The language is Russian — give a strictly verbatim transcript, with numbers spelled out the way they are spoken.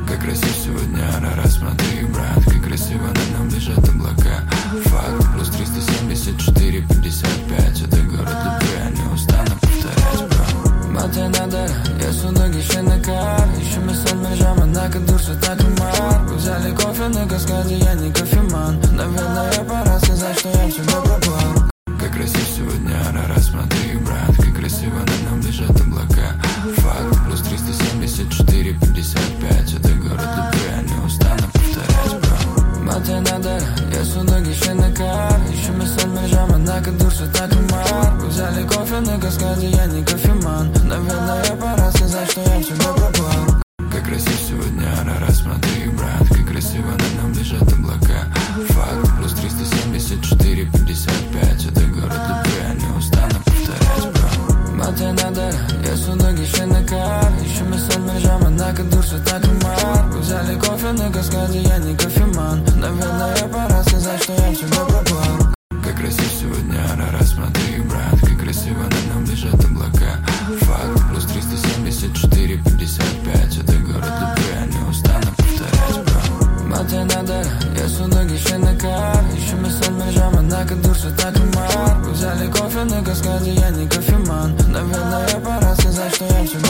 Как красив сегодня Арарат, смотри, брат, как красиво над нам лежат облака. Факт, плюс триста семьдесят четыре пятьдесят пять. Это город любви, я не устану повторять, бро. Мате надо, если ноги ще на кар. Еще мы с мержам, однако душу так и мар. Взяли кофе на каскаде, я не кофеман. Наверное, пора сказать, что я в тебя пропал. Как красив сегодня Арарат, смотри, брат, как красиво над нам лежат облака. Факт, плюс триста семьдесят четыре пятьдесят пять. Это город любви, я не устану повторять, бро. Мате надо, если ноги ще на кар. Еще мы с мержам, однако душу так и мар. Взяли кофе на каскаде, я не кофеман. Наверное, пора сказать, что я в тебя пропал. Как красив сегодня Арарат, смотри, брат, как красиво над нам лежат облака. Факт, плюс триста семьдесят четыре пятьдесят пять. Это город любви, я не устану повторять, бро. Мате надо, если ноги ще на кар. Еще мы с мержам, однако душу так и мар. Взяли кофе на каскаде, я не кофеман. Наверное, пора сказать, что я в тебя пропал. Как красив сегодня Арарат, смотри, брат, как красиво над нам лежат облака. Факт, плюс триста семьдесят четыре пятьдесят пять. Это город любви, я не устану повторять, бро. Мате надо, если ноги ще на кар. Еще мы с мержам, однако душу так и мар. Взяли кофе на каскаде, я не кофеман. Наверное, пора сказать, что я в тебя